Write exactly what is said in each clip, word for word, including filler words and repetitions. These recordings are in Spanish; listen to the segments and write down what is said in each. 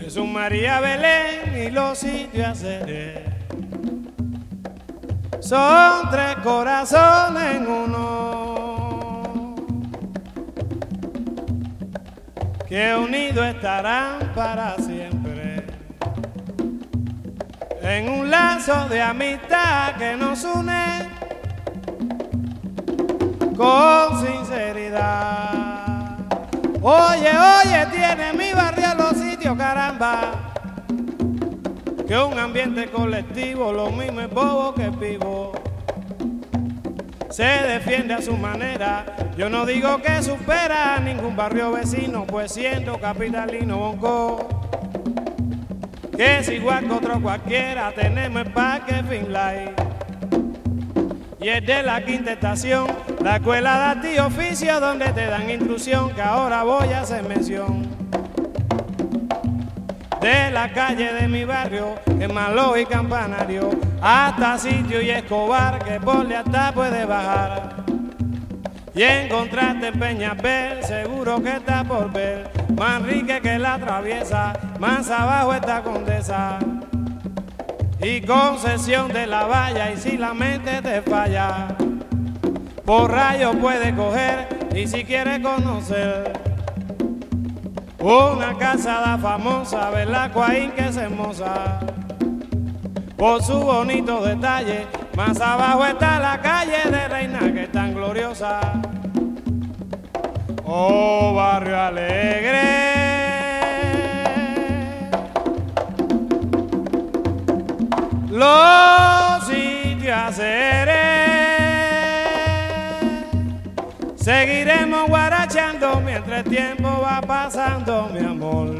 Jesús, María, Belén y los sitios seré. Son tres corazones en uno, que unidos estarán para siempre, en un lazo de amistad que nos une con sinceridad. Oye, oye, tiene mi barrio los sitios, caramba, que un ambiente colectivo, lo mismo es bobo que vivo. Se defiende a su manera, yo no digo que supera a ningún barrio vecino, pues siendo capitalino bonco, que es igual que otro cualquiera, tenemos el parque Finlay. Y es de la quinta estación, la escuela de ti oficio, donde te dan instrucción, que ahora voy a hacer mención. De la calle de mi barrio, en Maló y Campanario, hasta Sitio y Escobar, que por lealtad puedes bajar. Y encontrarte en Peñabel, seguro que está por ver, más rica que la traviesa, más abajo está Condesa. Y Concesión de la Valla, y si la mente te falla, por rayo puedes coger, y si quieres conocer una casada famosa, ¿verdad, Coaín, que es hermosa? Por su bonito detalle, más abajo está la calle de Reina, que es tan gloriosa. Oh, barrio alegre, los sitios seré. Seguiremos guarachando mientras el tiempo va pasando, mi amor.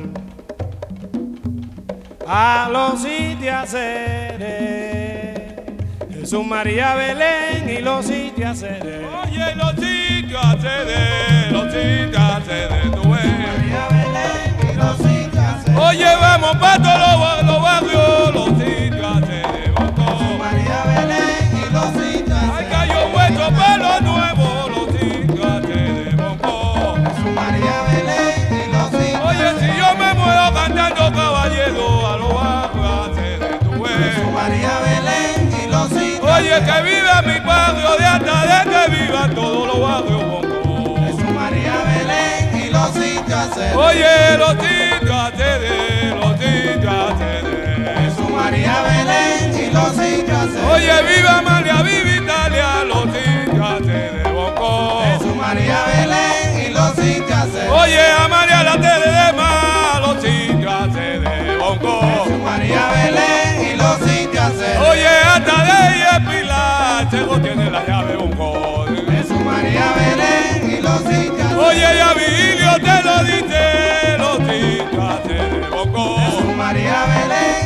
A los sitios seré. Jesús, María, Belén y los sitios seré. Oye, los sitios seré, los sitios seré, tú ves. María, Belén y los sitios seré. Oye, vamos pa' todos los, los barrios, los sitios seré, vamos. María, Belén y los sitios seré. Ay, cayó vuestro pelo nuevo, los sitios seré, vamos. María, Belén y los sitios. Oye, si yo me muero cantando caballero, a los barrios seré, tú ves. María, Belén y los sitios. Oye, que viva mi barrio de hasta de que vivan todos los barrios, vamos. María, Belén y los sitios seré. Oye, los sitios seré, los sitios seré. María, Belén y los sitios seré. Oye, viva Amalia, viva Italia, los sitios seré, bonco. Jesús, María, Belén y los sitios seré. Oye, Amalia, la tele de más, los sitios seré, bonco. Jesús, María, Belén y los sitios seré. Oye, hasta de ahí es Pilar, Chego tiene la llave, bonco. Jesús, María, Belén y los sitios seré. Oye, ya Vigilio te lo dice, los sitios seré, bonco. Jesús, María, Belén